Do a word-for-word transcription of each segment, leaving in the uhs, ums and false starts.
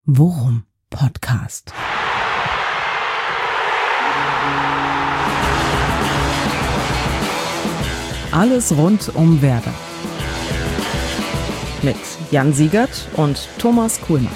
Worum Podcast. Alles rund um Werder. Mit Jan Siegert und Thomas Kuhlmann.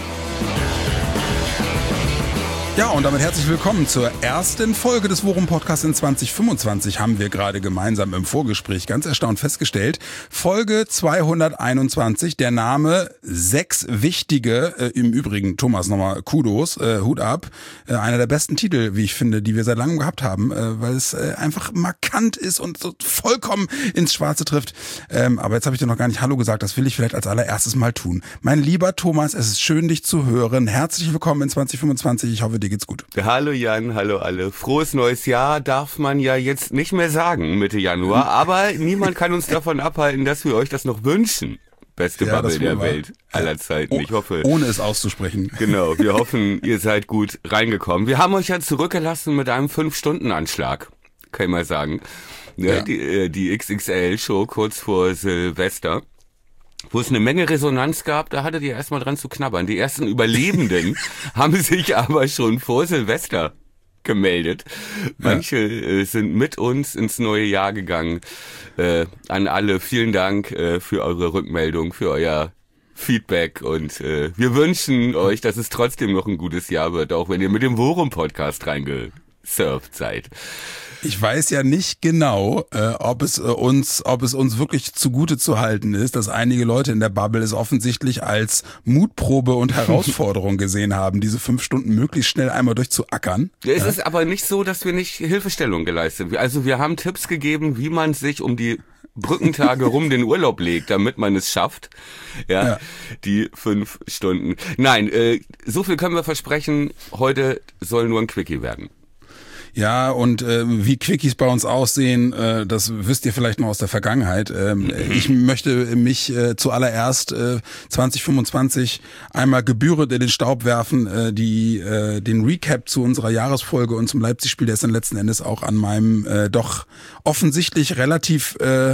Ja, und damit herzlich willkommen zur ersten Folge des Worum Podcasts in zwanzig fünfundzwanzig, haben wir gerade gemeinsam im Vorgespräch ganz erstaunt festgestellt. Folge zweihunderteinundzwanzig, der Name sechs wichtige, äh, im Übrigen, Thomas, nochmal Kudos, äh, Hut ab, äh, einer der besten Titel, wie ich finde, die wir seit langem gehabt haben, äh, weil es äh, einfach markant ist und so vollkommen ins Schwarze trifft. Ähm, aber jetzt habe ich dir noch gar nicht Hallo gesagt, das will ich vielleicht als allererstes mal tun. Mein lieber Thomas, es ist schön, dich zu hören. Herzlich willkommen in zwanzig fünfundzwanzig, ich hoffe, dir geht's gut. Hallo Jan, hallo alle. Frohes neues Jahr darf man ja jetzt nicht mehr sagen, Mitte Januar, aber niemand kann uns davon abhalten, dass wir euch das noch wünschen. Beste ja, Bubble der Welt aller Zeiten. Ich hoffe, ohne es auszusprechen. Genau, wir hoffen, ihr seid gut reingekommen. Wir haben euch ja zurückgelassen mit einem fünf Stunden Anschlag, kann ich mal sagen. Ja, ja. Die, die X X L-Show kurz vor Silvester, wo es eine Menge Resonanz gab, da hattet ihr erstmal dran zu knabbern. Die ersten Überlebenden haben sich aber schon vor Silvester gemeldet. Manche äh, sind mit uns ins neue Jahr gegangen. Äh, an alle vielen Dank äh, für eure Rückmeldung, für euer Feedback und äh, wir wünschen euch, dass es trotzdem noch ein gutes Jahr wird, auch wenn ihr mit dem Worum-Podcast reingesurft seid. Ich weiß ja nicht genau, äh, ob es äh, uns, ob es uns wirklich zugute zu halten ist, dass einige Leute in der Bubble es offensichtlich als Mutprobe und Herausforderung gesehen haben, diese fünf Stunden möglichst schnell einmal durchzuackern. Ja, es ja. ist aber nicht so, dass wir nicht Hilfestellung geleistet haben. Also wir haben Tipps gegeben, wie man sich um die Brückentage rum den Urlaub legt, damit man es schafft. Ja, ja. Die fünf Stunden. Nein, äh, so viel können wir versprechen. Heute soll nur ein Quickie werden. Ja, und äh, wie Quickies bei uns aussehen, äh, das wisst ihr vielleicht noch aus der Vergangenheit. Ähm, ich möchte mich äh, zuallererst äh, zwanzig fünfundzwanzig einmal gebührend in den Staub werfen, äh, die äh, den Recap zu unserer Jahresfolge und zum Leipzig-Spiel, der ist dann letzten Endes auch an meinem äh, doch offensichtlich relativ äh,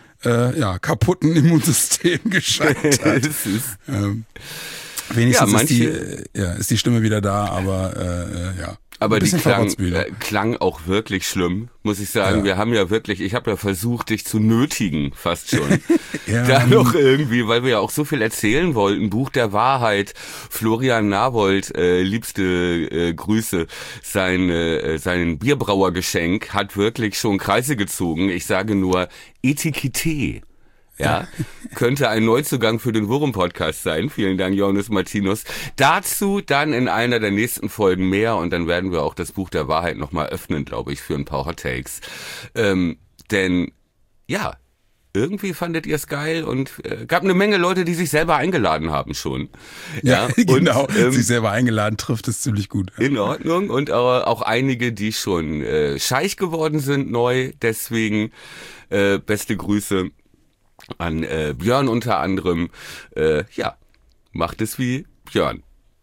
äh, ja kaputten Immunsystem gescheitert. ähm, wenigstens ja, ist, die, äh, ja, ist die Stimme wieder da, aber äh, ja. Aber die klang, äh, klang auch wirklich schlimm, muss ich sagen. Ja. Wir haben ja wirklich, ich habe ja versucht, dich zu nötigen, fast schon. ja. Da noch irgendwie, weil wir ja auch so viel erzählen wollten. Buch der Wahrheit, Florian Nawold, äh, liebste äh, Grüße, sein, äh, sein Bierbrauergeschenk hat wirklich schon Kreise gezogen. Ich sage nur Etikette. Ja, könnte ein Neuzugang für den Worum-Podcast sein. Vielen Dank, Johannes Martinus. Dazu dann in einer der nächsten Folgen mehr und dann werden wir auch das Buch der Wahrheit nochmal öffnen, glaube ich, für ein paar Hot Takes. Ähm, denn, ja, irgendwie fandet ihr es geil und äh, gab eine Menge Leute, die sich selber eingeladen haben schon. Ja, ja genau, und, ähm, sich selber eingeladen trifft es ziemlich gut. In Ordnung und auch, auch einige, die schon äh, scheich geworden sind neu, deswegen äh, beste Grüße an äh, Björn unter anderem. Äh, ja, macht es wie Björn.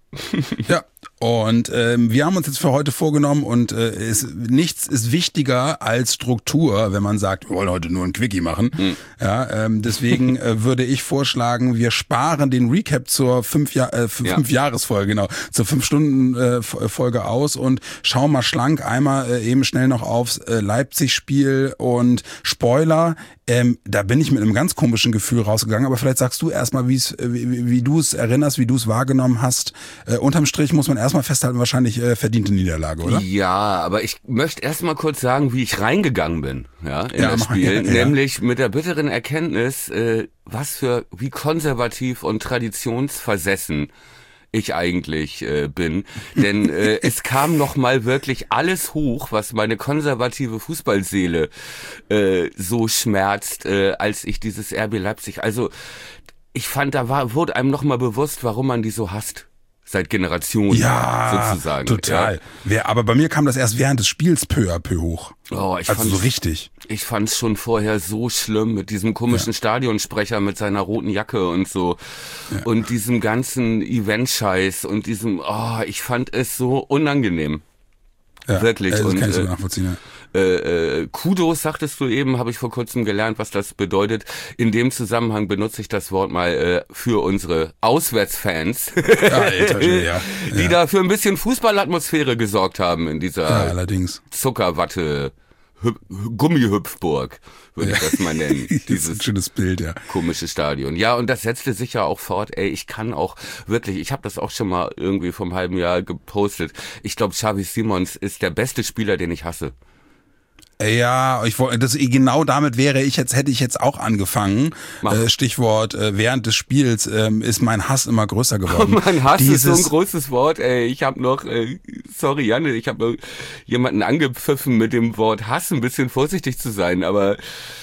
Ja, und ähm, wir haben uns jetzt für heute vorgenommen und äh, es, nichts ist wichtiger als Struktur, wenn man sagt, wir wollen heute nur ein Quickie machen. Mhm. Ja, ähm, deswegen äh, würde ich vorschlagen, wir sparen den Recap zur fünf, Jahr, äh, fünf ja. Jahresfolge, genau, zur fünf Stunden äh, Folge aus und schauen mal schlank einmal äh, eben schnell noch aufs äh, Leipzig-Spiel und Spoiler. Ähm, da bin ich mit einem ganz komischen Gefühl rausgegangen, aber vielleicht sagst du erstmal, wie, wie, wie du es erinnerst, wie du es wahrgenommen hast. Äh, unterm Strich muss man erstmal festhalten, wahrscheinlich äh, verdiente Niederlage, oder? Ja, aber ich möchte erstmal kurz sagen, wie ich reingegangen bin, ja, in ja, das Spiel, ja, ja. nämlich mit der bitteren Erkenntnis, äh, was für, wie konservativ und traditionsversessen ich eigentlich äh, bin, denn äh, es kam noch mal wirklich alles hoch, was meine konservative Fußballseele äh, so schmerzt, äh, als ich dieses R B Leipzig, also ich fand, da war, wurde einem noch mal bewusst, warum man die so hasst. Seit Generationen ja, sozusagen. Total. Ja. Wer, aber bei mir kam das erst während des Spiels peu à peu hoch. Oh, ich also fand's, so richtig. Ich fand's schon vorher so schlimm mit diesem komischen ja. Stadionsprecher mit seiner roten Jacke und so. Ja. Und diesem ganzen Event-Scheiß und diesem, oh, ich fand es so unangenehm. Ja, wirklich. Das und, kann ich so äh, nachvollziehen, ja. Äh, äh, Kudos, sagtest du eben, habe ich vor kurzem gelernt, was das bedeutet. In dem Zusammenhang benutze ich das Wort mal äh, für unsere Auswärtsfans, Alter, ja. die ja. da für ein bisschen Fußballatmosphäre gesorgt haben in dieser ja, allerdings. Zuckerwatte Hüp- Gummihüpfburg, würde ich das mal nennen. Das Dieses ist ein schönes Bild, ja. komische Stadion. Ja, und das setzte sich ja auch fort. Ey, ich kann auch wirklich, ich habe das auch schon mal irgendwie vor einem halben Jahr gepostet. Ich glaube, Xavi Simons ist der beste Spieler, den ich hasse. Ja, ich wollte, das genau damit wäre ich jetzt, hätte ich jetzt auch angefangen. Äh, Stichwort äh, während des Spiels ähm, ist mein Hass immer größer geworden. mein Hass Dieses, ist so ein großes Wort. Ey, ich habe noch, äh, sorry Janne, ich habe jemanden angepfiffen mit dem Wort Hass, ein bisschen vorsichtig zu sein, aber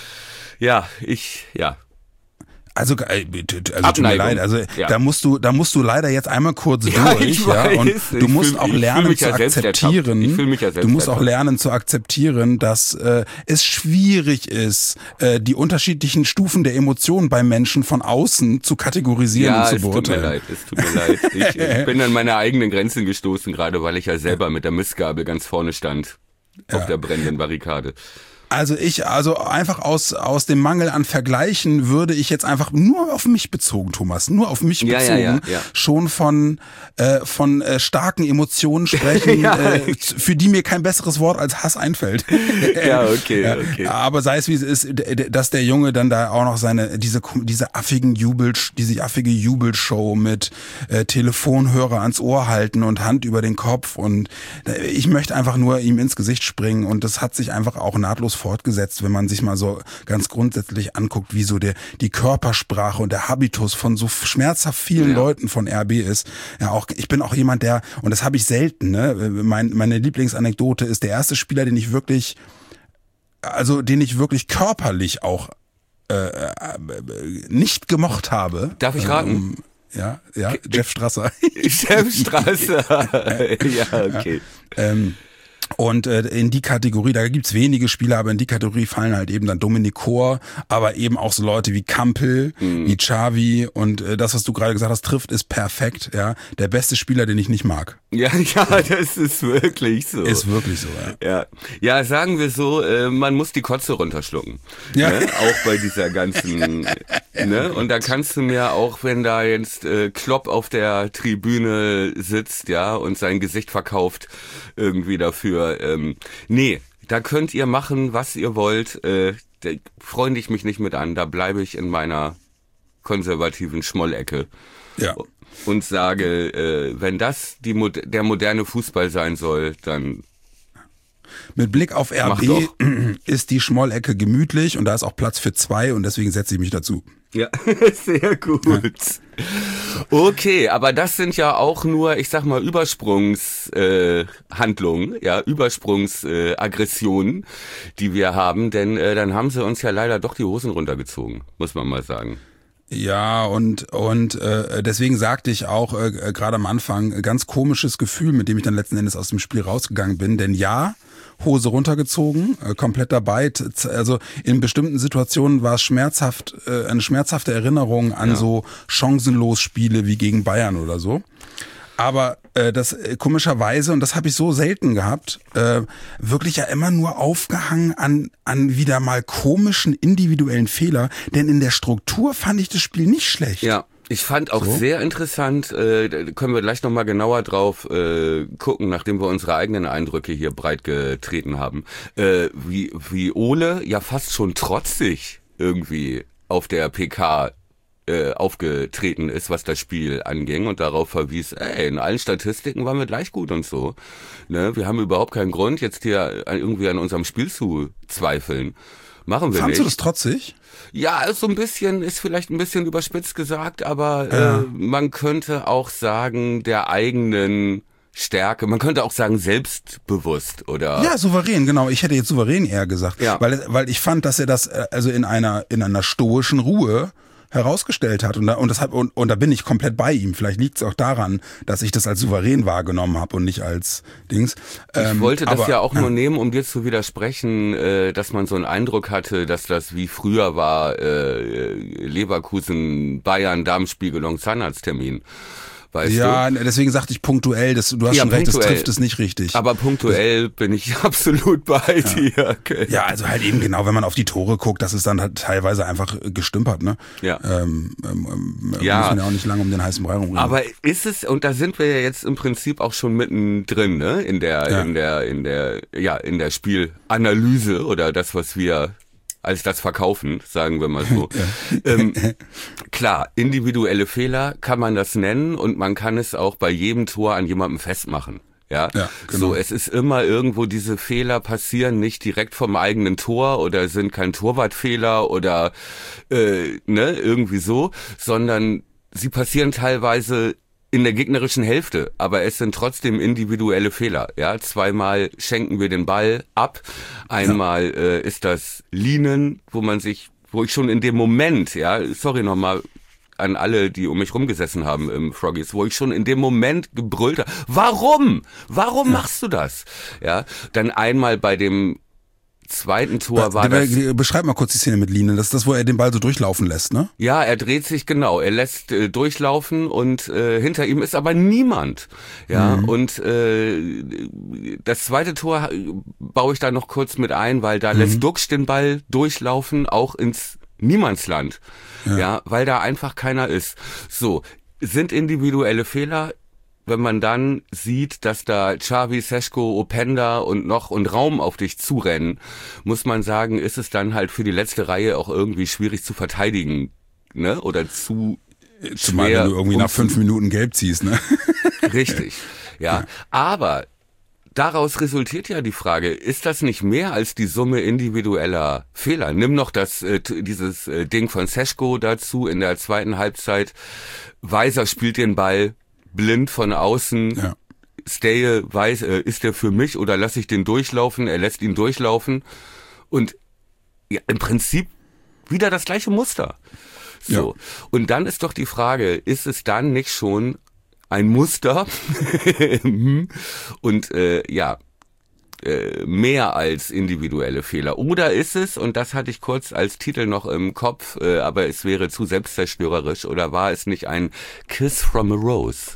ja, ich, ja. Also, also tut mir leid, also ja. da musst du, da musst du leider jetzt einmal kurz ja, durch, ich ja, weiß. und du ich musst fühl, auch lernen zu ja akzeptieren. Ich fühle mich ja selbst du musst auch ertappt. lernen zu akzeptieren, dass äh, es schwierig ist, äh, die unterschiedlichen Stufen der Emotionen bei Menschen von außen zu kategorisieren ja, und zu beurteilen. Ja, es tut mir leid, es tut mir leid. Ich, ich bin an meine eigenen Grenzen gestoßen, gerade weil ich ja selber mit der Mistgabel ganz vorne stand auf ja. der brennenden Barrikade. Also ich, also einfach aus aus dem Mangel an Vergleichen würde ich jetzt einfach nur auf mich bezogen, Thomas, nur auf mich ja, bezogen, ja, ja, ja. schon von äh, von äh, starken Emotionen sprechen, ja. äh, für die mir kein besseres Wort als Hass einfällt. ja, okay, okay. Aber sei es wie es ist, dass der Junge dann da auch noch seine diese diese affigen Jubel, diese affige Jubelshow mit äh, Telefonhörer ans Ohr halten und Hand über den Kopf und äh, ich möchte einfach nur ihm ins Gesicht springen und das hat sich einfach auch nahtlos fortgesetzt, wenn man sich mal so ganz grundsätzlich anguckt, wie so der die Körpersprache und der Habitus von so schmerzhaft vielen ja. Leuten von R B ist. Ja, auch ich bin auch jemand, der, und das habe ich selten, ne, mein, meine Lieblingsanekdote ist der erste Spieler, den ich wirklich, also den ich wirklich körperlich auch äh, äh, nicht gemocht habe. Darf ich raten? Ähm, ja, ja, Jeff Strasser. Jeff Strasser. ja, okay. Ja, ähm, Und äh, in die Kategorie, da gibt's wenige Spieler, aber in die Kategorie fallen halt eben dann Dominik Kor, aber eben auch so Leute wie Kampel, mhm. wie Xavi und äh, das, was du gerade gesagt hast, trifft, ist perfekt. Ja, der beste Spieler, den ich nicht mag. Ja, ja, das ist wirklich so. Ist wirklich so, ja. Ja, ja sagen wir so, äh, man muss die Kotze runterschlucken. Ja. Ne? Auch bei dieser ganzen, ne? Und da kannst du mir auch, wenn da jetzt äh, Klopp auf der Tribüne sitzt, ja, und sein Gesicht verkauft irgendwie dafür, ähm, nee, da könnt ihr machen, was ihr wollt, äh, da freunde ich mich nicht mit an, da bleibe ich in meiner konservativen Schmollecke. Ja. Und sage, äh, wenn das die Mo- der moderne Fußball sein soll, dann mit Blick auf R B ist die Schmollecke gemütlich und da ist auch Platz für zwei und deswegen setze ich mich dazu. Ja, sehr gut. Ja. Okay, aber das sind ja auch nur, ich sag mal, Übersprungshandlungen, äh, ja, Übersprungsaggressionen, äh, die wir haben, denn äh, dann haben sie uns ja leider doch die Hosen runtergezogen, muss man mal sagen. Ja, und und äh, deswegen sagte ich auch äh, gerade am Anfang, ganz komisches Gefühl, mit dem ich dann letzten Endes aus dem Spiel rausgegangen bin, denn ja, Hose runtergezogen, äh, komplett dabei. Also in bestimmten Situationen war es schmerzhaft, äh, eine schmerzhafte Erinnerung an ja. so chancenlos Spiele wie gegen Bayern oder so. Aber äh, das äh, komischerweise, und das habe ich so selten gehabt, äh, wirklich ja immer nur aufgehangen an an wieder mal komischen individuellen Fehler. Denn in der Struktur fand ich das Spiel nicht schlecht. Ja. Ich fand auch so. sehr interessant, äh, da können wir gleich nochmal genauer drauf äh, gucken, nachdem wir unsere eigenen Eindrücke hier breit getreten haben, äh, wie, wie Ole ja fast schon trotzig irgendwie auf der P K äh, aufgetreten ist, was das Spiel anging und darauf verwies, ey, in allen Statistiken waren wir gleich gut und so. Ne? Wir haben überhaupt keinen Grund, jetzt hier irgendwie an unserem Spiel zu zweifeln. Machen wir Fandst nicht. du das trotzig? Ja, so ein bisschen, ist vielleicht ein bisschen überspitzt gesagt, aber ja. äh, man könnte auch sagen, der eigenen Stärke, man könnte auch sagen selbstbewusst oder... Ja, souverän, genau. Ich hätte jetzt souverän eher gesagt, ja. weil weil ich fand, dass er das also in einer in einer stoischen Ruhe herausgestellt hat und da, und das hat und, und da bin ich komplett bei ihm. Vielleicht liegt es auch daran, dass ich das als souverän wahrgenommen habe und nicht als Dings. Ähm, ich wollte das aber, ja auch nur ja. nehmen, um dir zu widersprechen, äh, dass man so einen Eindruck hatte, dass das wie früher war, äh, Leverkusen, Bayern, Darmspiegelung, Zahnarzttermin. weißt ja, du? Ja, deswegen sagte ich punktuell, das, du hast ja, schon recht, das punktuell. trifft es nicht richtig. Aber punktuell bin ich absolut bei ja. dir. Okay. Ja, also halt eben genau, wenn man auf die Tore guckt, das ist dann halt teilweise einfach gestümpert, ne? Ja. Ähm, ähm, ja. Muss man ja auch nicht lange um den heißen Brei rumreden. Aber ist es, und da sind wir ja jetzt im Prinzip auch schon mittendrin, ne? In der, ja. in der, in der, ja, in der Spielanalyse oder das, was wir als das verkaufen, sagen wir mal so. Ja. Ähm, klar, individuelle Fehler kann man das nennen und man kann es auch bei jedem Tor an jemandem festmachen. Ja, ja genau. So, es ist immer irgendwo, diese Fehler passieren nicht direkt vom eigenen Tor oder sind kein Torwartfehler oder äh, ne, irgendwie so, sondern sie passieren teilweise in der gegnerischen Hälfte, aber es sind trotzdem individuelle Fehler. Ja, zweimal schenken wir den Ball ab, einmal ja. äh, ist das Leanen, wo man sich, wo ich schon in dem Moment, ja, sorry nochmal an alle, die um mich rumgesessen haben im Froggies, wo ich schon in dem Moment gebrüllt habe, warum? Warum ja. machst du das? Ja, dann einmal bei dem zweiten Tor Be- war das... Beschreib mal kurz die Szene mit Lienen. Das ist das, wo er den Ball so durchlaufen lässt, ne? Ja, er dreht sich, genau. Er lässt äh, durchlaufen und äh, hinter ihm ist aber niemand. Ja, mhm. und äh, das zweite Tor baue ich da noch kurz mit ein, weil da mhm. lässt Duxch den Ball durchlaufen, auch ins Niemandsland. Ja. ja, weil da einfach keiner ist. So, sind individuelle Fehler... Wenn man dann sieht, dass da Xavi, Šeško, Openda und noch und Raum auf dich zurennen, muss man sagen, ist es dann halt für die letzte Reihe auch irgendwie schwierig zu verteidigen, ne? Oder zu Zumal schwer. Wenn du irgendwie nach fünf Minuten gelb ziehst, ne? Richtig, ja. ja. Aber daraus resultiert ja die Frage, ist das nicht mehr als die Summe individueller Fehler? Nimm noch das äh, dieses äh, Ding von Šeško dazu in der zweiten Halbzeit. Weiser spielt den Ball blind von außen, ja. Steje weiß, äh, ist der für mich oder lasse ich den durchlaufen? Er lässt ihn durchlaufen und ja, im Prinzip wieder das gleiche Muster. So. Ja. Und dann ist doch die Frage, ist es dann nicht schon ein Muster und äh, ja, äh, mehr als individuelle Fehler? Oder ist es, und das hatte ich kurz als Titel noch im Kopf, äh, aber es wäre zu selbstzerstörerisch, oder war es nicht ein Kiss from a Rose?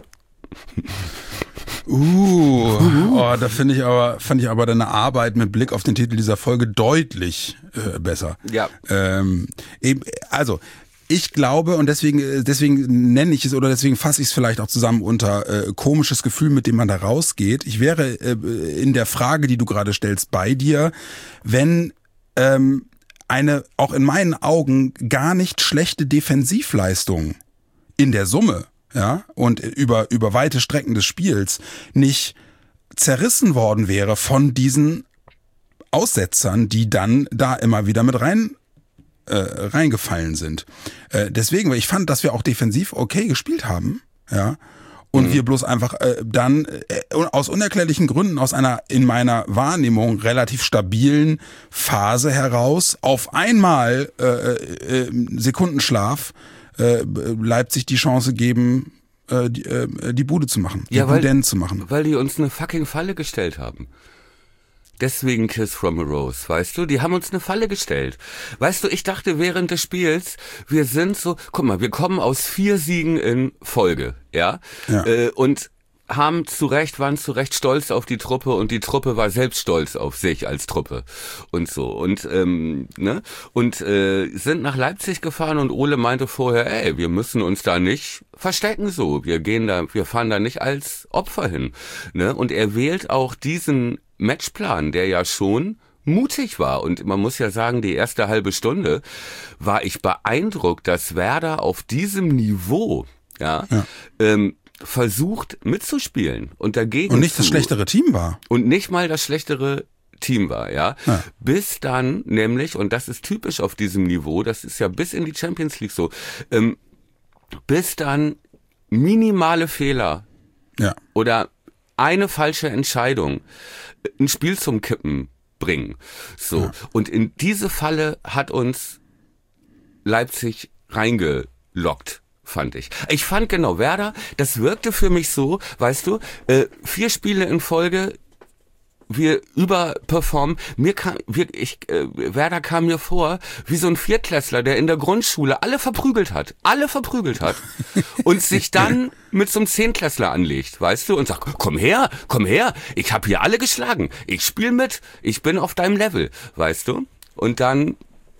Uh, oh, da finde ich aber, fand ich aber deine Arbeit mit Blick auf den Titel dieser Folge deutlich äh, besser. Ja. Ähm, eben, also, ich glaube, und deswegen, deswegen nenne ich es oder deswegen fasse ich es vielleicht auch zusammen unter äh, komisches Gefühl, mit dem man da rausgeht. Ich wäre äh, in der Frage, die du gerade stellst, bei dir, wenn ähm, eine, auch in meinen Augen, gar nicht schlechte Defensivleistung in der Summe, ja, und über, über weite Strecken des Spiels nicht zerrissen worden wäre von diesen Aussetzern, die dann da immer wieder mit rein äh, reingefallen sind. Äh, deswegen, weil ich fand, dass wir auch defensiv okay gespielt haben, ja, und mhm. wir bloß einfach äh, dann äh, aus unerklärlichen Gründen aus einer in meiner Wahrnehmung relativ stabilen Phase heraus auf einmal äh, äh, Sekundenschlaf äh, Leipzig die Chance geben, äh, die, äh, die Bude zu machen, ja, die Buden zu machen. Weil die uns eine fucking Falle gestellt haben. Deswegen Kiss from a Rose, weißt du? Die haben uns eine Falle gestellt. Weißt du, ich dachte während des Spiels, wir sind so, guck mal, wir kommen aus vier Siegen in Folge, ja? ja. Äh, und haben zu Recht, waren zu Recht stolz auf die Truppe und die Truppe war selbst stolz auf sich als Truppe und so. Und, ähm, ne? Und äh, sind nach Leipzig gefahren und Ole meinte vorher, ey, wir müssen uns da nicht verstecken so. Wir gehen da, wir fahren da nicht als Opfer hin. Ne? Und er wählt auch diesen Matchplan, der ja schon mutig war. Und man muss ja sagen, die erste halbe Stunde war ich beeindruckt, dass Werder auf diesem Niveau, ja, ja. Ähm, versucht mitzuspielen und dagegen und nicht zu, das schlechtere Team war. Und nicht mal das schlechtere Team war, ja? ja. Bis dann nämlich, und das ist typisch auf diesem Niveau, das ist ja bis in die Champions League so, ähm, bis dann minimale Fehler ja. oder eine falsche Entscheidung ein Spiel zum Kippen bringen. So. Ja. Und in diese Falle hat uns Leipzig reingelockt, fand ich. Ich fand genau, Werder, das wirkte für mich so, weißt du, äh, vier Spiele in Folge wir überperformen. Mir kam, wir, ich, äh, Werder kam mir vor wie so ein Viertklässler, der in der Grundschule alle verprügelt hat, alle verprügelt hat und sich dann mit so einem Zehnklässler anlegt, weißt du, und sagt, komm her, komm her, ich habe hier alle geschlagen, ich spiel mit, ich bin auf deinem Level, weißt du, und dann,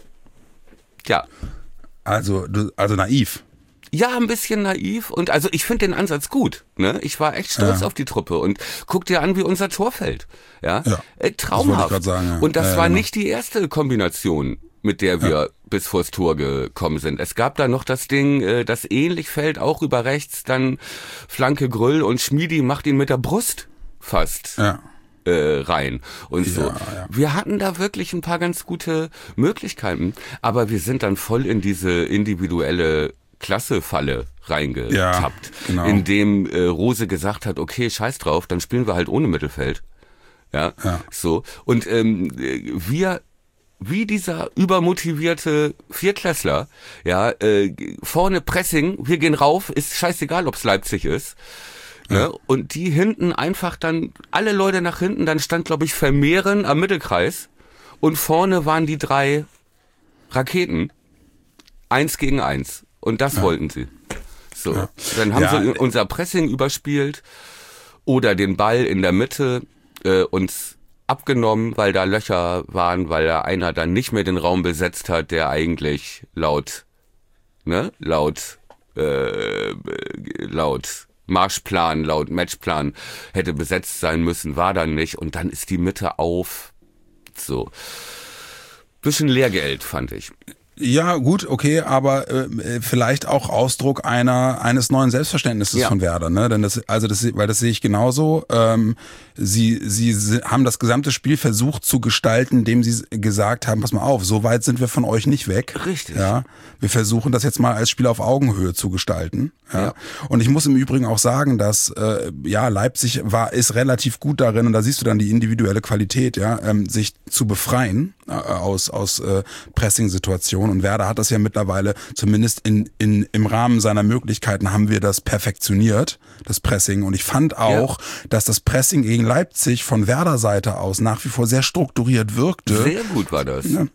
ja. Also, du, also naiv. Ja, ein bisschen naiv und also ich finde den Ansatz gut. Ne? Ich war echt stolz ja. auf die Truppe und guck dir an, wie unser Tor fällt. Ja, ja. Äh, traumhaft. Das sagen, ja. Und das ja, war genau. nicht die erste Kombination, mit der wir ja. bis vors Tor gekommen sind. Es gab da noch das Ding, äh, das ähnlich fällt, auch über rechts, dann Flanke Grüll und Schmiedi macht ihn mit der Brust fast. Ja. rein und so. Ja, ja. Wir hatten da wirklich ein paar ganz gute Möglichkeiten, aber wir sind dann voll in diese individuelle Klassefalle reingetappt, ja, genau. indem äh, Rose gesagt hat, okay, scheiß drauf, dann spielen wir halt ohne Mittelfeld. Ja, ja. so. Und ähm, wir wie dieser übermotivierte Viertklässler, ja, äh, vorne Pressing, wir gehen rauf, ist scheißegal, ob's Leipzig ist. Ja. Ne? Und die hinten einfach dann, alle Leute nach hinten, dann stand, glaube ich, Vermehren am Mittelkreis und vorne waren die drei Raketen, eins gegen eins. Und das ja. wollten sie. So, ja. Dann haben ja. sie unser Pressing überspielt oder den Ball in der Mitte äh, uns abgenommen, weil da Löcher waren, weil da einer dann nicht mehr den Raum besetzt hat, der eigentlich laut, ne, laut, äh, laut Marschplan, laut Matchplan hätte besetzt sein müssen, war dann nicht. Und dann ist die Mitte auf. So. Bisschen Lehrgeld, fand ich. Ja, gut, okay, aber äh, vielleicht auch Ausdruck einer eines neuen Selbstverständnisses ja. von Werder, ne? Denn das, also das, weil das sehe ich genauso. Ähm, sie, sie haben das gesamte Spiel versucht zu gestalten, indem sie gesagt haben: Pass mal auf, so weit sind wir von euch nicht weg. Richtig. Ja, wir versuchen das jetzt mal als Spiel auf Augenhöhe zu gestalten. Ja. Ja. Und ich muss im Übrigen auch sagen, dass äh, ja Leipzig war ist relativ gut darin, und da siehst du dann die individuelle Qualität, ja, ähm, sich zu befreien äh, aus aus äh, Pressing-Situationen. Und Werder hat das ja mittlerweile, zumindest in, in, im Rahmen seiner Möglichkeiten, haben wir das perfektioniert, das Pressing. Und ich fand auch, ja. dass das Pressing gegen Leipzig von Werder-Seite aus nach wie vor sehr strukturiert wirkte. Sehr gut war das. Ja.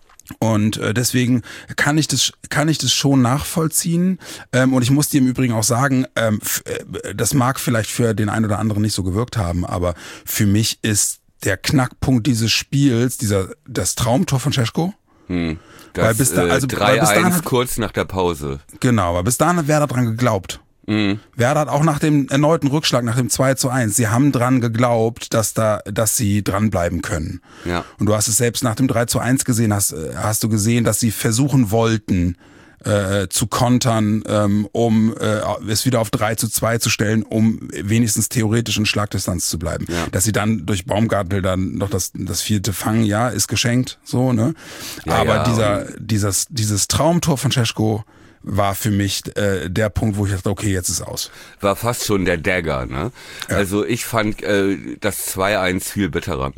Und äh, deswegen kann ich das kann ich das schon nachvollziehen. Ähm, und ich muss dir im Übrigen auch sagen, ähm, f- äh, das mag vielleicht für den einen oder anderen nicht so gewirkt haben, aber für mich ist der Knackpunkt dieses Spiels, dieser das Traumtor von Šeško. Hm. Das, weil bis da, also, äh, drei eins hat, kurz nach der Pause. Genau, aber bis dahin hat Werder dran geglaubt. Mhm. Werder hat auch nach dem erneuten Rückschlag, nach dem zwei zu eins, sie haben dran geglaubt, dass da, dass sie dranbleiben können. Ja. Und du hast es selbst nach dem drei zu eins gesehen, hast, hast du gesehen, dass sie versuchen wollten, äh, zu kontern, ähm, um äh, es wieder auf drei zu zwei zu stellen, um wenigstens theoretisch in Schlagdistanz zu bleiben. Ja. Dass sie dann durch Baumgartel dann noch das, das vierte fangen, ja, ist geschenkt, so, ne? Ja, aber ja, dieser, dieses, dieses Traumtor von Šeško war für mich äh, der Punkt, wo ich dachte, okay, jetzt ist aus. War fast schon der Dagger, ne? Ja. Also ich fand äh, das zwei eins viel bitterer,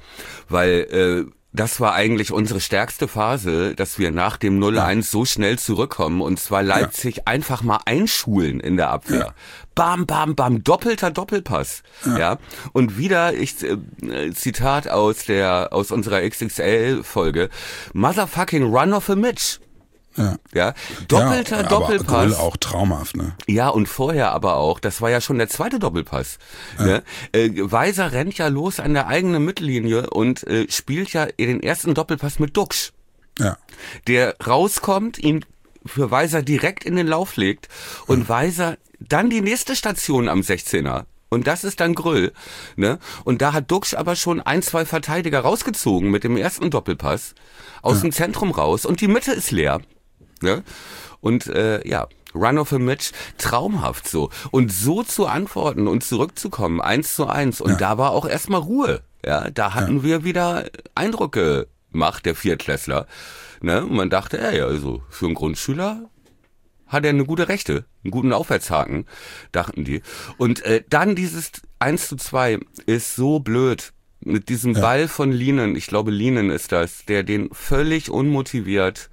weil äh, das war eigentlich unsere stärkste Phase, dass wir nach dem null eins ja. so schnell zurückkommen und zwar Leipzig ja. einfach mal einschulen in der Abwehr. Ja. Bam, bam, bam, doppelter Doppelpass. Ja. ja. Und wieder, ich äh, Zitat aus der aus unserer X X L-Folge, Motherfucking Run of a Mitch. Ja. ja, doppelter ja, Doppelpass. Aber Grüll auch traumhaft, ne? Ja, und vorher aber auch, das war ja schon der zweite Doppelpass. Ja. Ne? Äh, Weiser rennt ja los an der eigenen Mittellinie und äh, spielt ja den ersten Doppelpass mit Duxch. Ja. Der rauskommt, ihn für Weiser direkt in den Lauf legt und mhm. Weiser dann die nächste Station am sechzehner. Und das ist dann Grüll, ne? Und da hat Duxch aber schon ein, zwei Verteidiger rausgezogen mit dem ersten Doppelpass aus ja. dem Zentrum raus und die Mitte ist leer. Ne? Und äh, ja, Run of a Mitch, traumhaft so. Und so zu antworten und zurückzukommen, eins zu eins. Und ja. da war auch erstmal Ruhe. Ja, da hatten ja. wir wieder Eindruck gemacht, der Viertklässler. Ne? Und man dachte, ey, also für einen Grundschüler hat er eine gute Rechte, einen guten Aufwärtshaken, dachten die. Und äh, dann dieses eins zu zwei ist so blöd. Mit diesem ja. Ball von Lienen, ich glaube Lienen ist das, der den völlig unmotiviert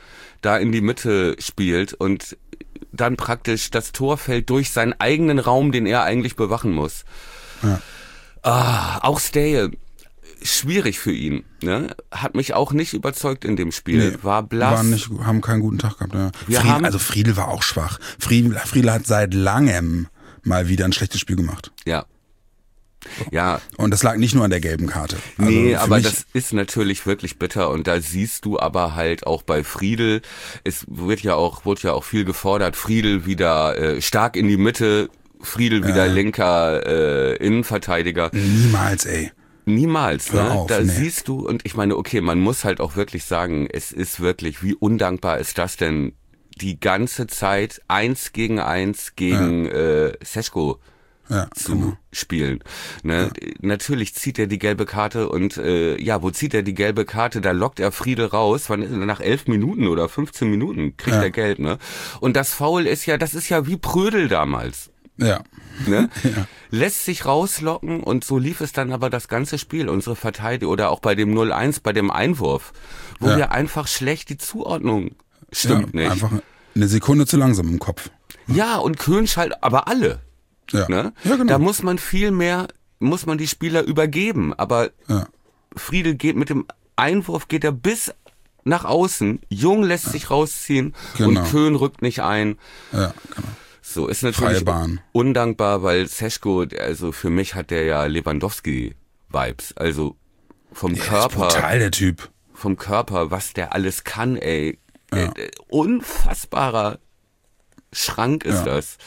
da in die Mitte spielt und dann praktisch das Tor fällt durch seinen eigenen Raum, den er eigentlich bewachen muss. Ja. Ah, auch Stale. schwierig für ihn. Ne? Hat mich auch nicht überzeugt in dem Spiel. Nee, war blass. Waren nicht, haben keinen guten Tag gehabt. Ja. Wir Friedel, haben, also Friedel war auch schwach. Friedel, Friedel hat seit langem mal wieder ein schlechtes Spiel gemacht. Ja. Ja. Und das lag nicht nur an der gelben Karte. Also nee, aber mich, das ist natürlich wirklich bitter und da siehst du aber halt auch bei Friedel, es wird ja auch, wurde ja auch viel gefordert, Friedel wieder äh, stark in die Mitte, Friedel wieder ja. linker äh, Innenverteidiger. Niemals, ey. Niemals, ne? Auf, da nee. siehst du, und ich meine, okay, man muss halt auch wirklich sagen, es ist wirklich, wie undankbar ist das denn, die ganze Zeit eins gegen eins gegen ja. äh, Seško ja, zu genau. spielen. Ne? Ja. Natürlich zieht er die gelbe Karte und äh, ja, wo zieht er die gelbe Karte? Da lockt er Friedel raus, wann, nach elf Minuten oder fünfzehn Minuten kriegt ja. er gelb, ne? Und das Foul ist ja, das ist ja wie Prödel damals. Ja. Ne? ja. Lässt sich rauslocken und so lief es dann aber das ganze Spiel, unsere Verteidigung oder auch bei dem null eins, bei dem Einwurf, wo ja. wir einfach schlecht die Zuordnung stimmt ja, nicht. Einfach eine Sekunde zu langsam im Kopf. Ja, und König halt, aber alle. Ja. Ne? Ja, genau. Da muss man viel mehr, muss man die Spieler übergeben, aber ja. Friedel geht mit dem Einwurf, geht er bis nach außen, Jung lässt ja. sich rausziehen genau. und Köhn rückt nicht ein. Ja, genau. So, ist natürlich undankbar, weil Seško, also für mich hat der ja Lewandowski-Vibes, also vom der Körper. Ist brutal, der Typ. Vom Körper, was der alles kann, ey. Ja. Äh, unfassbarer Schrank ist ja. das.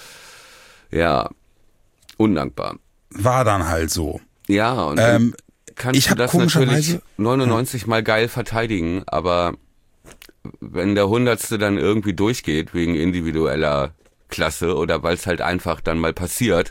Ja, undankbar. War dann halt so. Ja, und ähm, kannst ich du das natürlich neunundneunzig ja. Mal geil verteidigen, aber wenn der Hundertste dann irgendwie durchgeht, wegen individueller Klasse oder weil es halt einfach dann mal passiert,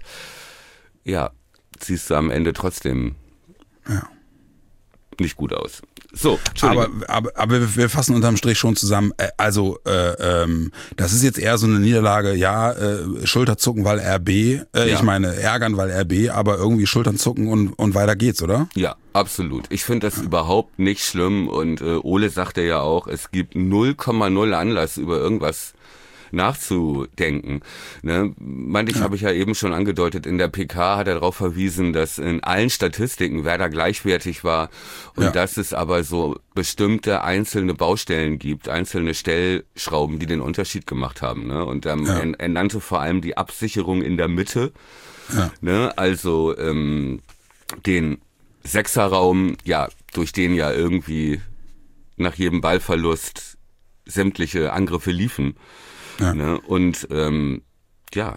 ja, siehst du am Ende trotzdem ja. nicht gut aus. So, Entschuldigung. Aber, aber, aber wir fassen unterm Strich schon zusammen, also äh, ähm, das ist jetzt eher so eine Niederlage, ja, äh, Schulterzucken, weil R B, äh, ja. ich meine ärgern, weil R B, aber irgendwie Schultern zucken und, und weiter geht's, oder? Ja, absolut. Ich finde das ja. überhaupt nicht schlimm und äh, Ole sagte ja auch, es gibt null Komma null Anlass über irgendwas nachzudenken. Ne? Manchmal ja. habe ich ja eben schon angedeutet, in der P K hat er darauf verwiesen, dass in allen Statistiken Werder gleichwertig war und ja. dass es aber so bestimmte einzelne Baustellen gibt, einzelne Stellschrauben, die den Unterschied gemacht haben. Ne? Und ähm, ja. er, er nannte vor allem die Absicherung in der Mitte, ja. ne? also ähm, den Sechserraum, ja, durch den ja irgendwie nach jedem Ballverlust sämtliche Angriffe liefen. Ja. Ne? Und ähm, ja,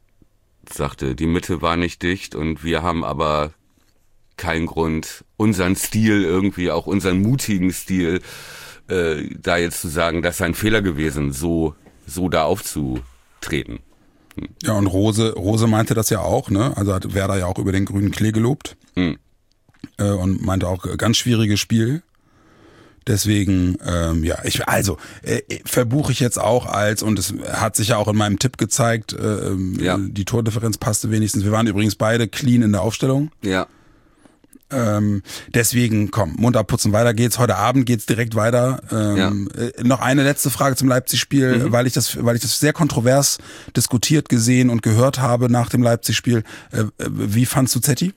sagte, die Mitte war nicht dicht und wir haben aber keinen Grund, unseren Stil irgendwie, auch unseren mutigen Stil, äh, da jetzt zu sagen, das sei ein Fehler gewesen, so so da aufzutreten. Hm. Ja, und Rose, Rose meinte das ja auch, ne? Also hat Werder ja auch über den grünen Klee gelobt hm. äh, und meinte auch, ganz schwieriges Spiel. Deswegen, ähm, ja, ich also äh, verbuche ich jetzt auch als, und es hat sich ja auch in meinem Tipp gezeigt, äh, ja. die Tordifferenz passte wenigstens. Wir waren übrigens beide clean in der Aufstellung. Ja. Ähm, deswegen, komm, munter putzen, weiter geht's. Heute Abend geht's direkt weiter. Ähm, ja. äh, noch eine letzte Frage zum Leipzig-Spiel, mhm. weil ich das, weil ich das sehr kontrovers diskutiert gesehen und gehört habe nach dem Leipzig-Spiel. Äh, wie fandst du Zetti?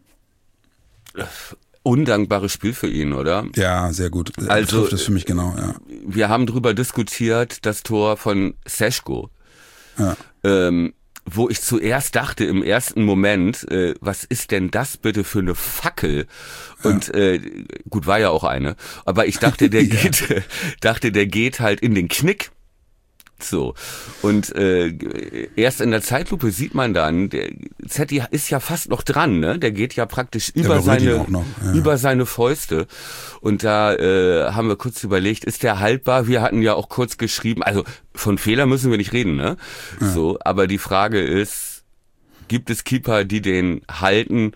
Undankbares Spiel für ihn, oder? Ja, sehr gut. Also trifft es für mich genau, ja. Wir haben drüber diskutiert, das Tor von Seško. Ja. Ähm, wo ich zuerst dachte im ersten Moment, äh, was ist denn das bitte für eine Fackel? Und ja. äh, gut, war ja auch eine, aber ich dachte, der ja. geht, dachte, der geht halt in den Knick. So. Und äh, erst in der Zeitlupe sieht man dann, der Zetti ist ja fast noch dran, ne? Der geht ja praktisch über seine ja. über seine Fäuste. Und da äh, haben wir kurz überlegt, ist der haltbar? Wir hatten ja auch kurz geschrieben, also von Fehler müssen wir nicht reden, ne? Ja. So, aber die Frage ist, gibt es Keeper, die den halten?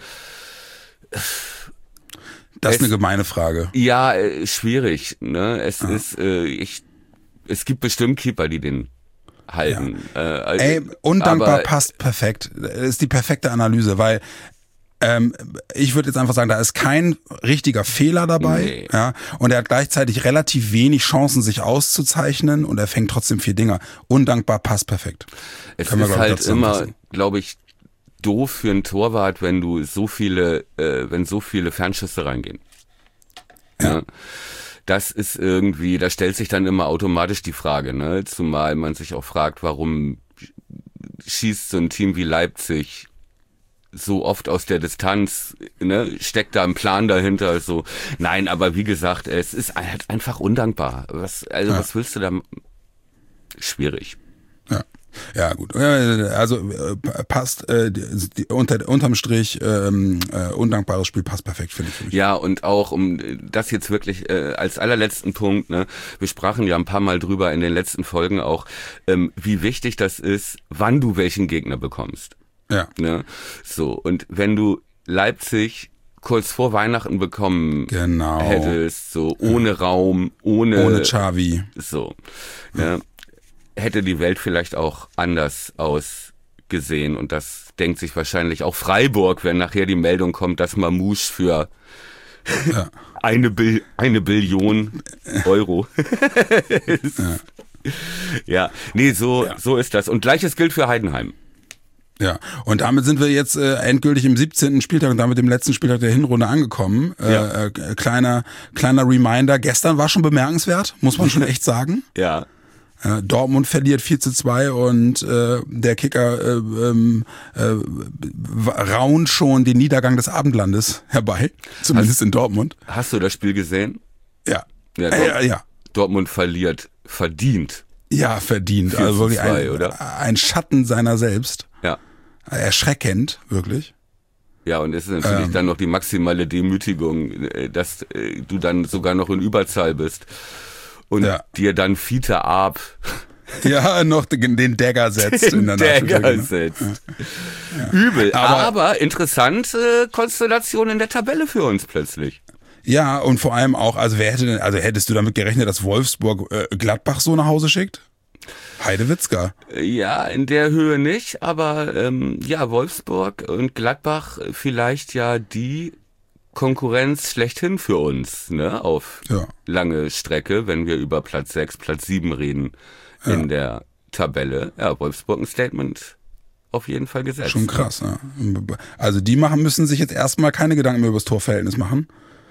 Das ist es, eine gemeine Frage. Ja, äh, schwierig, ne? Es ja. ist äh, ich Es gibt bestimmt Keeper, die den halten. Ja. Äh, Ey, undankbar passt perfekt. Das ist die perfekte Analyse, weil ähm, ich würde jetzt einfach sagen, da ist kein richtiger Fehler dabei. Nee. Ja, und er hat gleichzeitig relativ wenig Chancen, sich auszuzeichnen und er fängt trotzdem vier Dinger. Undankbar passt perfekt. Es Können ist wir, halt immer, glaube ich, doof für einen Torwart, wenn du so viele, äh, wenn so viele Fernschüsse reingehen. Ja. Ja. Das ist irgendwie, da stellt sich dann immer automatisch die Frage, ne? Zumal man sich auch fragt, warum schießt so ein Team wie Leipzig so oft aus der Distanz, ne? Steckt da ein Plan dahinter, so. Nein, aber wie gesagt, es ist halt einfach undankbar. Was, also ja. was willst du da? Schwierig. Ja. Ja, gut. Also passt äh, die, unter, unterm Strich ähm, äh, undankbares Spiel passt perfekt, finde ich. Ja, und auch um das jetzt wirklich äh, als allerletzten Punkt, ne, wir sprachen ja ein paar Mal drüber in den letzten Folgen auch, ähm, wie wichtig das ist, wann du welchen Gegner bekommst. Ja. Ne? So, und wenn du Leipzig kurz vor Weihnachten bekommen genau. hättest, so ohne ja. Raum, ohne ohne Xavi. So. Ja. Ne? Hätte die Welt vielleicht auch anders ausgesehen, und das denkt sich wahrscheinlich auch Freiburg, wenn nachher die Meldung kommt, dass Mamouche für ja. eine, Bil- eine Billion Euro ja. ja, nee, so, ja. so ist das. Und Gleiches gilt für Heidenheim. Ja, und damit sind wir jetzt äh, endgültig im siebzehnten Spieltag und damit im letzten Spieltag der Hinrunde angekommen. Äh, ja. äh, kleiner, kleiner Reminder, gestern war schon bemerkenswert, muss man schon echt sagen. Ja. Äh, Dortmund verliert vier zu zwei und äh, der Kicker äh, ähm, äh, raunt schon den Niedergang des Abendlandes herbei, zumindest hast, in Dortmund. Hast du das Spiel gesehen? Ja. Ja, Dort- äh, ja. Dortmund verliert verdient. Ja, verdient. Also wirklich zwei, ein, oder? ein Schatten seiner selbst. Ja. Erschreckend, wirklich. Ja, und es ist natürlich ähm. dann noch die maximale Demütigung, dass du dann sogar noch in Überzahl bist. Und ja. dir dann Fiete Arp ja, noch den, den Dagger setzt. Den in der Dagger setzt. Ja. Ja. Übel, aber, aber interessante Konstellation in der Tabelle für uns plötzlich. Ja, und vor allem auch, also wer hätte denn, also hättest du damit gerechnet, dass Wolfsburg äh, Gladbach so nach Hause schickt? Heidewitzka. Ja, in der Höhe nicht, aber ähm, ja, Wolfsburg und Gladbach vielleicht ja die Konkurrenz schlechthin für uns, ne, auf ja. lange Strecke, wenn wir über Platz sechs, Platz sieben reden ja. in der Tabelle. Ja, Wolfsburg ein Statement auf jeden Fall gesetzt. Schon krass, ne? Also die machen müssen sich jetzt erstmal keine Gedanken mehr über das Torverhältnis machen.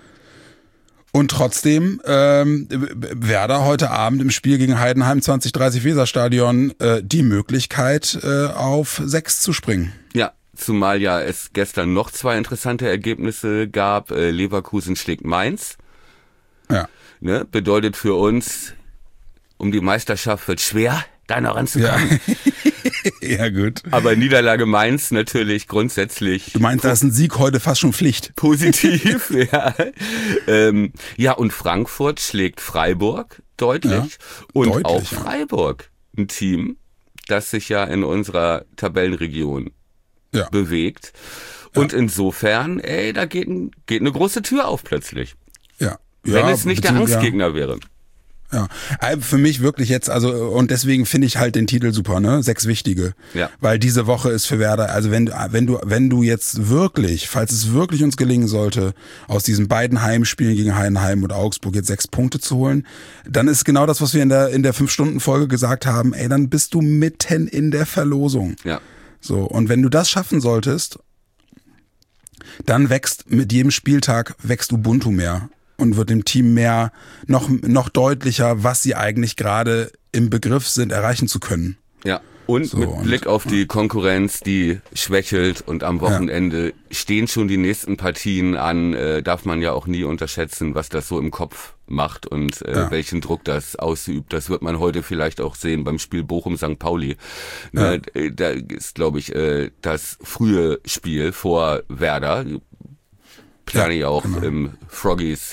Und trotzdem, ähm, Werder heute Abend im Spiel gegen Heidenheim zwanzig dreißig Weserstadion äh, die Möglichkeit, äh, auf sechs zu springen. Ja. Zumal ja es gestern noch zwei interessante Ergebnisse gab. Äh, Leverkusen schlägt Mainz. Ja. Ne, bedeutet für uns, um die Meisterschaft wird schwer, da noch ranzukommen. Ja. Ja, gut. Aber Niederlage Mainz natürlich grundsätzlich. Du meinst, da ist ein Sieg heute fast schon Pflicht. Positiv, ja. Ähm, ja, und Frankfurt schlägt Freiburg deutlich. Ja, und deutlich, auch Freiburg, ein Team, das sich ja in unserer Tabellenregion Ja. bewegt. Und ja. insofern, ey, da geht, ein, geht eine große Tür auf plötzlich. Ja. Wenn ja, es nicht der Angstgegner ja. wäre. Ja. Für mich wirklich jetzt, also, und deswegen finde ich halt den Titel super, ne? Sechs wichtige. Ja. Weil diese Woche ist für Werder, also wenn, wenn du, wenn du jetzt wirklich, falls es wirklich uns gelingen sollte, aus diesen beiden Heimspielen gegen Heidenheim und Augsburg jetzt sechs Punkte zu holen, dann ist genau das, was wir in der, in der Fünf-Stunden-Folge gesagt haben, ey, dann bist du mitten in der Verlosung. Ja. So, und wenn du das schaffen solltest, dann wächst mit jedem Spieltag wächst Ubuntu mehr und wird dem Team mehr, noch, noch deutlicher, was sie eigentlich gerade im Begriff sind, erreichen zu können. Ja. Und so, mit Blick und, auf die Konkurrenz, die schwächelt, und am Wochenende ja. stehen schon die nächsten Partien an, äh, darf man ja auch nie unterschätzen, was das so im Kopf macht und äh, ja. welchen Druck das ausübt. Das wird man heute vielleicht auch sehen beim Spiel Bochum-Sankt Pauli. Ja. Äh, da ist, glaube ich, äh, das frühe Spiel vor Werder. Plane ich ja, auch genau. im Froggies.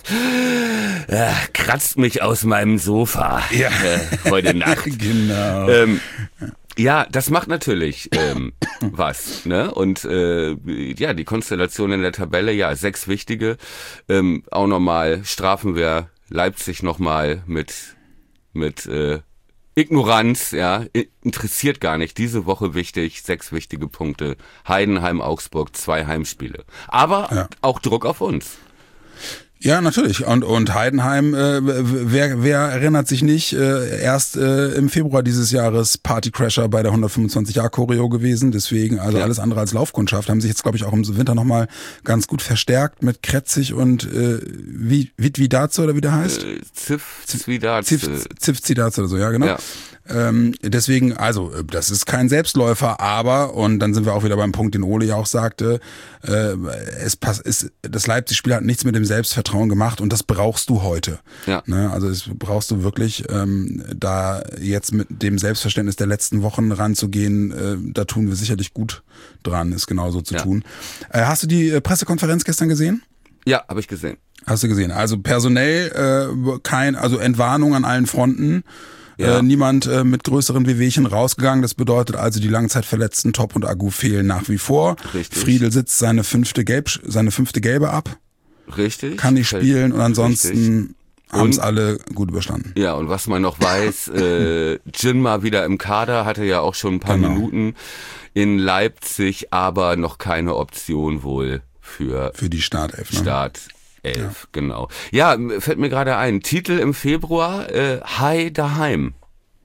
Ja, kratzt mich aus meinem Sofa ja. äh, heute Nacht. Genau. Ähm, ja, das macht natürlich ähm, was, ne? Und äh, ja, die Konstellation in der Tabelle, ja, sechs wichtige. Ähm, auch nochmal strafen wir Leipzig nochmal mit mit äh, Ignoranz, ja, interessiert gar nicht. Diese Woche wichtig, sechs wichtige Punkte. Heidenheim, Augsburg, zwei Heimspiele. Aber ja. auch Druck auf uns. Ja, natürlich. Und und Heidenheim, äh, wer wer erinnert sich nicht, äh, erst äh, im Februar dieses Jahres Partycrasher bei der hundertfünfundzwanzig Jahr Choreo gewesen. Deswegen, also ja. alles andere als Laufkundschaft, haben sich jetzt, glaube ich, auch im Winter nochmal ganz gut verstärkt mit Kretzig und äh, wie Vitvidaze oder wie der heißt? Äh, Zivzvidaze. Zivzvidaze oder so, ja, genau. Ja. Ähm, deswegen, also das ist kein Selbstläufer, aber, und dann sind wir auch wieder beim Punkt, den Ole ja auch sagte, äh, es passt, ist, das Leipzig-Spiel hat nichts mit dem Selbstvertrauen gemacht und das brauchst du heute. Ja. Ne? Also das brauchst du wirklich, ähm, da jetzt mit dem Selbstverständnis der letzten Wochen ranzugehen, äh, da tun wir sicherlich gut dran, ist genauso zu ja. tun. Äh, hast du die äh, Pressekonferenz gestern gesehen? Ja, habe ich gesehen. Hast du gesehen? Also personell äh, kein, also Entwarnung an allen Fronten. Ja. Äh, niemand äh, mit größeren Wehwehchen rausgegangen. Das bedeutet also, die Langzeitverletzten Top und Agu fehlen nach wie vor. Richtig. Friedel sitzt seine fünfte, Gelb, seine fünfte Gelbe ab. Richtig. Kann nicht spielen und ansonsten haben es alle gut überstanden. Ja, und was man noch weiß, äh, Jinma wieder im Kader, hatte ja auch schon ein paar genau. Minuten in Leipzig, aber noch keine Option wohl für, für die Startelf. Ne? Start. Elf, ja. genau. Ja, fällt mir gerade ein. Titel im Februar, äh, Hi daheim.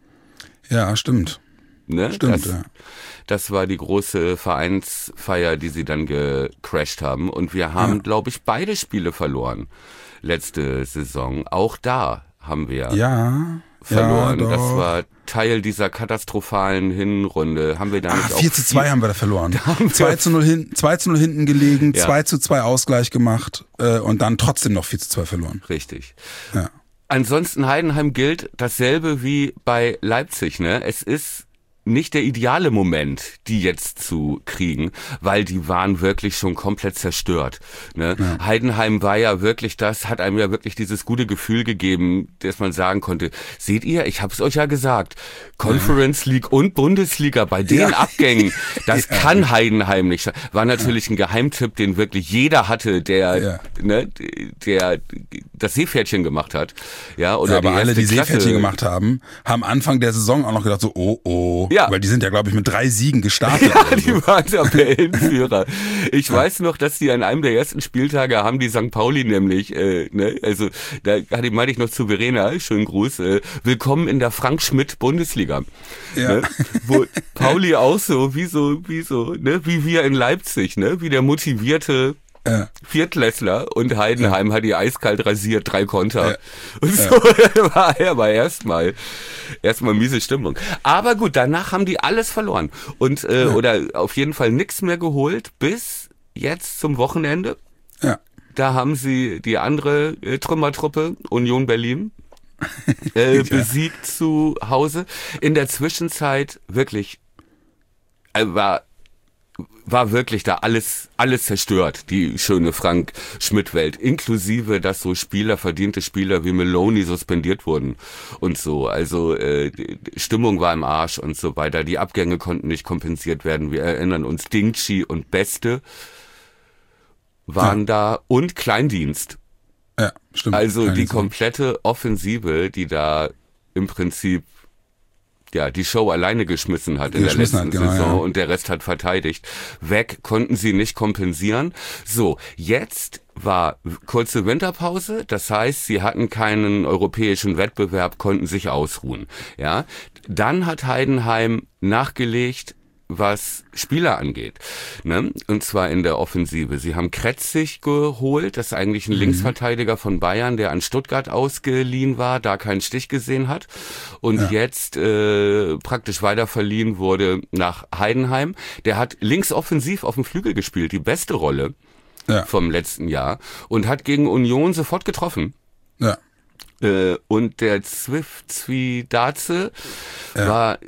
Ja, stimmt. Ne? Stimmt, das, ja. Das war die große Vereinsfeier, die sie dann gecrashed haben. Und wir haben, ja. glaube ich, beide Spiele verloren. Letzte Saison. Auch da haben wir ja, verloren. Ja, das war Teil dieser katastrophalen Hinrunde. Haben wir da nicht ah, auch vier zu zwei haben wir da verloren. zwei zu null hin, zwei zu null hinten gelegen, ja. zwei zu zwei Ausgleich gemacht äh, und dann trotzdem noch vier zu zwei verloren. Richtig. Ja. Ansonsten Heidenheim gilt dasselbe wie bei Leipzig, ne? Es ist nicht der ideale Moment, die jetzt zu kriegen, weil die waren wirklich schon komplett zerstört. Ne? Ja. Heidenheim war ja wirklich das, hat einem ja wirklich dieses gute Gefühl gegeben, dass man sagen konnte, seht ihr, ich hab's euch ja gesagt, Conference League und Bundesliga bei den ja. Abgängen, das ja. kann Heidenheim nicht. War natürlich ein Geheimtipp, den wirklich jeder hatte, der, ja. ne, der das Seepferdchen gemacht hat. Ja, oder ja, aber die alle, die Klasse. Seepferdchen gemacht haben, haben Anfang der Saison auch noch gedacht so, oh, oh. Ja. Weil die sind ja, glaube ich, mit drei Siegen gestartet. Ja, die so. waren Tabellenführer. Ich ja. weiß noch, dass die an einem der ersten Spieltage haben die Sankt Pauli nämlich, äh, ne, also da hatte, meinte ich noch zu Verena, schönen Gruß, äh, willkommen in der Frank-Schmidt-Bundesliga. Ja. Ne, wo Pauli auch so, wie so, wie so, ne, wie wir in Leipzig, ne, wie der motivierte Ja. Viertklässler und Heidenheim ja. hat die eiskalt rasiert, drei Konter. Ja. Und so ja. war er aber erstmal erstmal miese Stimmung. Aber gut, danach haben die alles verloren. Und äh, ja. oder auf jeden Fall nichts mehr geholt, bis jetzt zum Wochenende. Ja. Da haben sie die andere äh, Trümmertruppe, Union Berlin, äh, ja. besiegt zu Hause. In der Zwischenzeit wirklich äh, war war wirklich da alles alles zerstört, die schöne Frank-Schmidt-Welt, inklusive, dass so Spieler, verdiente Spieler wie Maloney suspendiert wurden und so. Also äh, die Stimmung war im Arsch und so weiter. Die Abgänge konnten nicht kompensiert werden. Wir erinnern uns, Dingchi und Beste waren ja. da und Kleindienst. Ja, stimmt. Also Kleindienst. Die komplette Offensive, die da im Prinzip ja, die Show alleine geschmissen hat in der letzten hat, genau, Saison ja. und der Rest hat verteidigt. Weg konnten sie nicht kompensieren. So, jetzt war kurze Winterpause, das heißt, sie hatten keinen europäischen Wettbewerb, konnten sich ausruhen. Ja, dann hat Heidenheim nachgelegt, was Spieler angeht, ne? Und zwar in der Offensive. Sie haben Kretzig geholt, das ist eigentlich ein mhm. Linksverteidiger von Bayern, der an Stuttgart ausgeliehen war, da keinen Stich gesehen hat und ja. jetzt äh, praktisch weiter verliehen wurde nach Heidenheim. Der hat links offensiv auf dem Flügel gespielt, die beste Rolle ja. vom letzten Jahr und hat gegen Union sofort getroffen. Ja. Äh, und der Zivzvidaze ja. war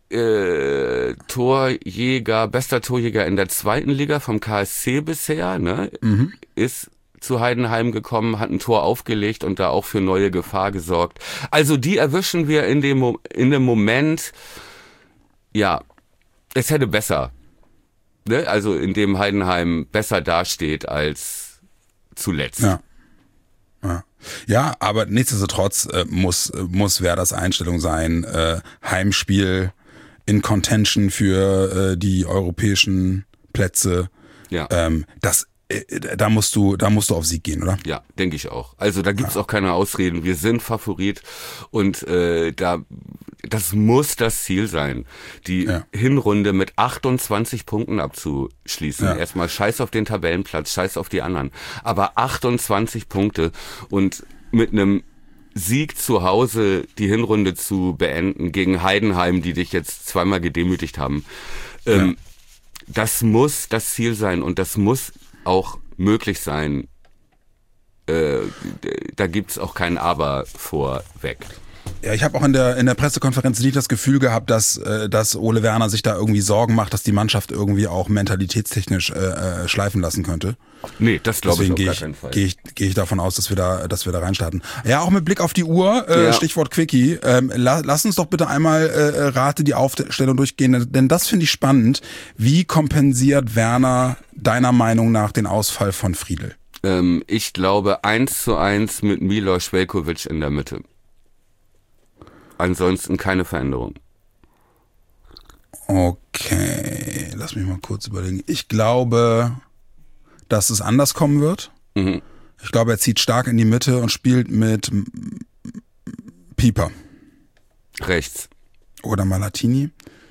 Äh, Torjäger, bester Torjäger in der zweiten Liga vom K S C bisher, ne? Mhm. Ist zu Heidenheim gekommen, hat ein Tor aufgelegt und da auch für neue Gefahr gesorgt. Also die erwischen wir in dem Mo- in dem Moment, ja, es hätte besser, ne? Also in dem Heidenheim besser dasteht als zuletzt. Ja. Ja. Ja, aber nichtsdestotrotz äh, muss muss Werders Einstellung sein, äh, Heimspiel in Contention für äh, die europäischen Plätze. Ja. Ähm, das da musst du, da musst du auf Sieg gehen, oder? Ja, denke ich auch. Also da gibt's ja. auch keine Ausreden. Wir sind Favorit und äh, da das muss das Ziel sein, die ja. Hinrunde mit achtundzwanzig Punkten abzuschließen. Ja. Erstmal scheiß auf den Tabellenplatz, scheiß auf die anderen. Aber achtundzwanzig Punkte und mit einem Sieg zu Hause die Hinrunde zu beenden gegen Heidenheim, die dich jetzt zweimal gedemütigt haben. Ähm, ja. Das muss das Ziel sein und das muss auch möglich sein. Äh, da gibt's auch kein Aber vorweg. Ja, ich habe auch in der in der Pressekonferenz nicht das Gefühl gehabt, dass äh, dass Ole Werner sich da irgendwie Sorgen macht, dass die Mannschaft irgendwie auch mentalitätstechnisch äh, schleifen lassen könnte. Nee, das glaube ich auf gar keinen Fall. Gehe ich gehe ich davon aus, dass wir da dass wir da reinstarten. Ja, auch mit Blick auf die Uhr, äh, ja. Stichwort Quickie. Ähm, la, lass uns doch bitte einmal äh, Rate die Aufstellung durchgehen, denn das finde ich spannend. Wie kompensiert Werner deiner Meinung nach den Ausfall von Friedel? Ähm, ich glaube eins zu eins mit Milos Veljković in der Mitte. Ansonsten keine Veränderung. Okay, lass mich mal kurz überlegen. Ich glaube, dass es anders kommen wird. Mhm. Ich glaube, er zieht stark in die Mitte und spielt mit Pieper. Rechts. Oder Malatini.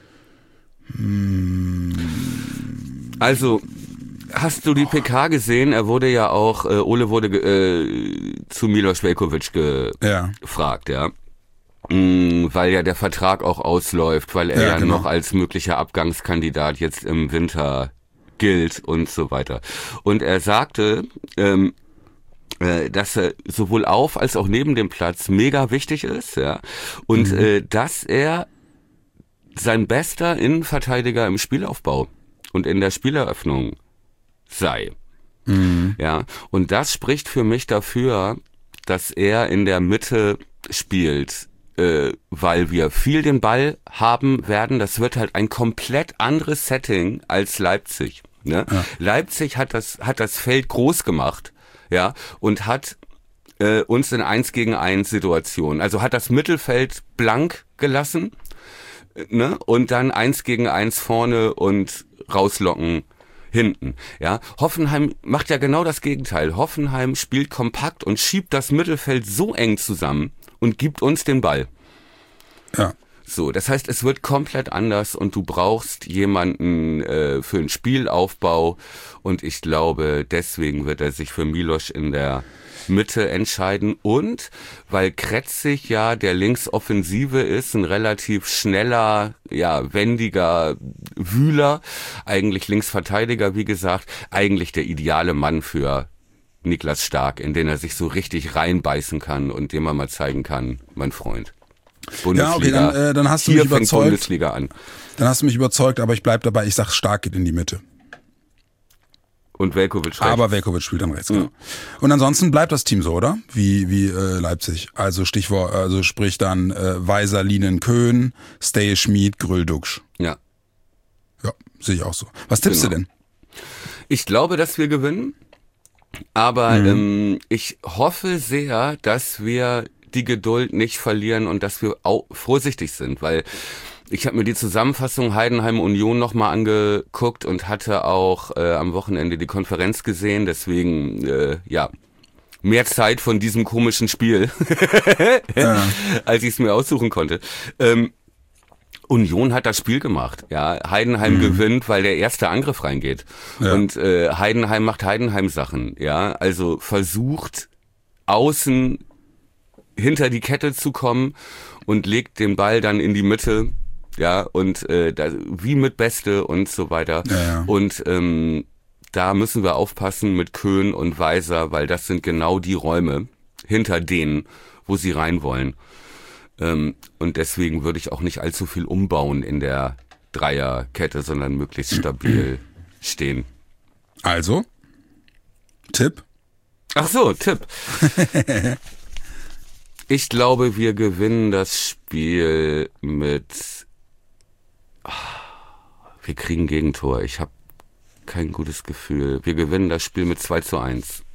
Also, hast du die P K gesehen? Er wurde ja auch, äh, Ole wurde äh, zu Milos Veljković gefragt, ja. ja. Weil ja der Vertrag auch ausläuft, weil er ja, ja genau. noch als möglicher Abgangskandidat jetzt im Winter gilt und so weiter. Und er sagte, ähm, äh, dass er sowohl auf als auch neben dem Platz mega wichtig ist, ja, und mhm. äh, dass er sein bester Innenverteidiger im Spielaufbau und in der Spieleröffnung sei. Mhm. Ja, und das spricht für mich dafür, dass er in der Mitte spielt. Äh, weil wir viel den Ball haben werden. Das wird halt ein komplett anderes Setting als Leipzig. Ne? Ja. Leipzig hat das hat das Feld groß gemacht, ja, und hat äh, uns in eins gegen eins Situationen, also hat das Mittelfeld blank gelassen, ne, und dann eins gegen eins vorne und rauslocken hinten, ja. Hoffenheim macht ja genau das Gegenteil. Hoffenheim spielt kompakt und schiebt das Mittelfeld so eng zusammen und gibt uns den Ball. Ja. So, das heißt, es wird komplett anders und du brauchst jemanden äh, für den Spielaufbau und ich glaube, deswegen wird er sich für Milos in der Mitte entscheiden und weil Kretzig ja der Linksoffensive ist, ein relativ schneller, ja, wendiger Wühler, eigentlich Linksverteidiger, wie gesagt, eigentlich der ideale Mann für Niklas Stark, in den er sich so richtig reinbeißen kann und dem man mal zeigen kann, mein Freund. Bundesliga. Ja, okay, dann, äh, dann hast du Hier mich überzeugt. Fängt Bundesliga an. Dann hast du mich überzeugt, aber ich bleib dabei, ich sag, Stark geht in die Mitte. Und Veljković rechts. Aber Veljković spielt dann rechts, genau. Mhm. Und ansonsten bleibt das Team so, oder? Wie wie äh, Leipzig. Also Stichwort, also sprich dann äh, Weiser, Lienen, Köhn, Stay, Schmid, Grüll, Duxch. Ja. Ja, sehe ich auch so. Was tippst genau. du denn? Ich glaube, dass wir gewinnen. Aber mhm. ähm, ich hoffe sehr, dass wir die Geduld nicht verlieren und dass wir auch vorsichtig sind, weil ich habe mir die Zusammenfassung Heidenheim Union nochmal angeguckt und hatte auch äh, am Wochenende die Konferenz gesehen, deswegen äh, ja mehr Zeit von diesem komischen Spiel, ja. als ich es mir aussuchen konnte. Ähm, Union hat das Spiel gemacht, ja. Heidenheim mhm. gewinnt, weil der erste Angriff reingeht. Ja. Und äh, Heidenheim macht Heidenheim-Sachen, ja. Also versucht außen hinter die Kette zu kommen und legt den Ball dann in die Mitte, ja, und äh, da, wie mit Beste und so weiter. Ja, ja. Und ähm, da müssen wir aufpassen mit Köhn und Weiser, weil das sind genau die Räume hinter denen, wo sie rein wollen. Ähm, und deswegen würde ich auch nicht allzu viel umbauen in der Dreierkette, sondern möglichst stabil stehen. Also, Tipp? Ach so, Tipp. Ich glaube, wir gewinnen das Spiel mit... Wir kriegen Gegentor. Ich habe kein gutes Gefühl. Wir gewinnen das Spiel mit zwei zu eins.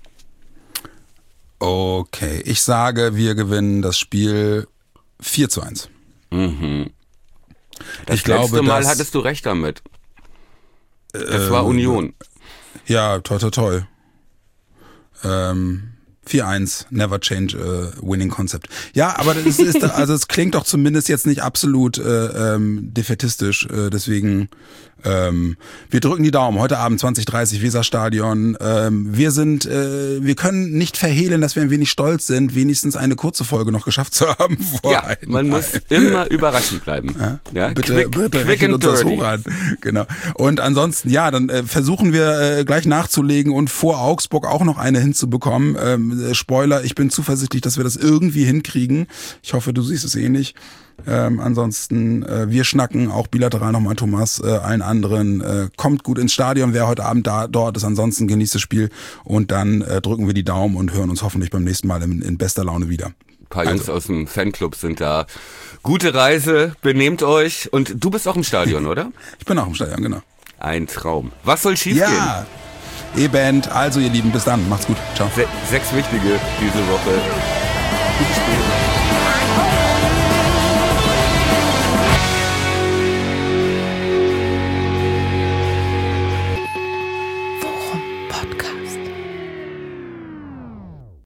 Okay, ich sage, wir gewinnen das Spiel vier zu eins. Mhm. Das ich letzte glaube, Mal dass, hattest du recht damit. Das äh, war Union. Ja, toi, toi, toi. Ähm, vier eins, never change a winning concept. Ja, aber das ist, also es klingt doch zumindest jetzt nicht absolut äh, ähm, defätistisch, äh, deswegen ähm, wir drücken die Daumen. Heute Abend zwanzig Uhr dreißig, Weserstadion. Ähm, wir sind, äh, wir können nicht verhehlen, dass wir ein wenig stolz sind, wenigstens eine kurze Folge noch geschafft zu haben. Vor ja, man muss immer überraschend bleiben. Ja, ja bitte, quick, bitte, quick and uns das dirty. hoch an. Genau. Und ansonsten, ja, dann äh, versuchen wir äh, gleich nachzulegen und vor Augsburg auch noch eine hinzubekommen. Ähm, äh, Spoiler, ich bin zuversichtlich, dass wir das irgendwie hinkriegen. Ich hoffe, du siehst es ähnlich. Ähm, ansonsten, äh, wir schnacken auch bilateral nochmal, Thomas, äh, allen anderen. Äh, kommt gut ins Stadion, wer heute Abend da dort ist. Ansonsten genießt das Spiel und dann äh, drücken wir die Daumen und hören uns hoffentlich beim nächsten Mal in, in bester Laune wieder. Ein paar Jungs also. aus dem Fanclub sind da. Gute Reise, benehmt euch. Und du bist auch im Stadion, oder? Ich bin auch im Stadion, genau. Ein Traum. Was soll schiefgehen? Ja, E-Band. Also ihr Lieben, bis dann. Macht's gut. Ciao. Se- sechs wichtige diese Woche. Gutes Spiel.